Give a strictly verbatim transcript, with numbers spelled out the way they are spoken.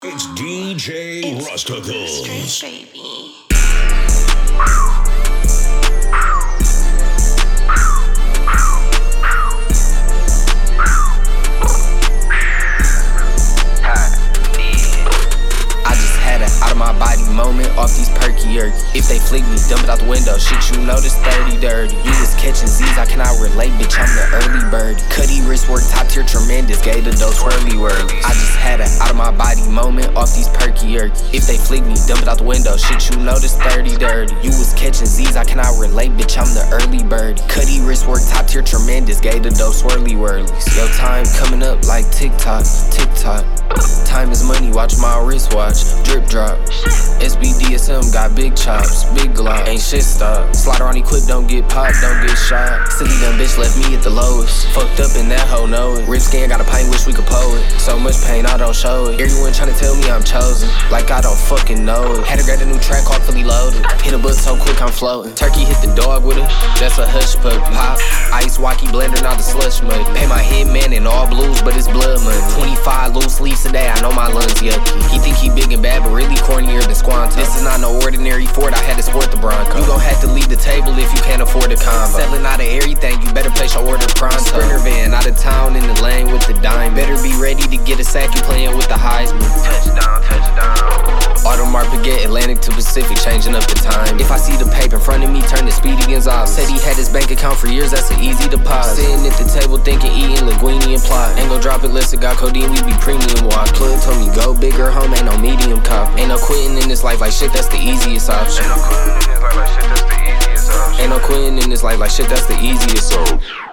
It's D J Rusticles. Straight baby. Out of my body moment, off these perky earth. If they flick me, dump it out the window. Shit, you know this thirty dirty. You was catching Z's, I cannot relate, bitch, I'm the early bird. Cuddy wrist work, top tier, tremendous. Gave the dough swirly whirlies. I just had a out of my body moment, off these perky earth. If they flick me, dump it out the window. Shit, you know this thirty dirty. You was catching Z's, I cannot relate, bitch, I'm the early bird. Cuddy wrist work, top tier, tremendous. Gave the dough swirly whirlies. Yo, time coming up like TikTok, TikTok. Time is money, watch my wristwatch, drip drop. S B D S M got big chops, big glock, ain't shit stop. Slide around equipped, don't get popped, don't get shot. Silly dumb bitch left me at the lowest. Fucked up in that hoe, know it. Rip skin, got a pint, wish we could pull it. So much pain, I don't show it. Everyone tryna tell me I'm chosen, like I don't fucking know it. Had to grab a new track called Fully Loaded. Hit a butt so quick, I'm floating. Turkey hit the dog with it, that's a hush pup. Pop, ice walkie blender, not the slush mud. Pay my hitman in all blues, but it's blood money. twenty-five loose leaves today, I know my lungs yucky. He think he big and bad, but really cornier than Squanto. This is not no ordinary Ford, I had to sport the Bronco. You gon' have to leave the table if you can't afford the combo. Selling out of everything, you better place your order pronto. Sprinter van, out of town in the lane with the dime. Better be ready to get a sack, you playing with the Heisman. Touchdown, touchdown. Audemars Piguet, Atlantic to Pacific, changing up the time. If I see the paper in front of me, turn the speedy Gonzalez. Said he had his bank account for years, that's an easy deposit. Sitting at the table thinking, eating linguine and plot. Ain't gon' drop it unless it got codeine, we be premium watch. Plug told me go bigger, home, ain't no medium cop. Ain't no quitting in this life like shit, that's the easiest option. Ain't no quitting in this life like shit, that's the easiest option.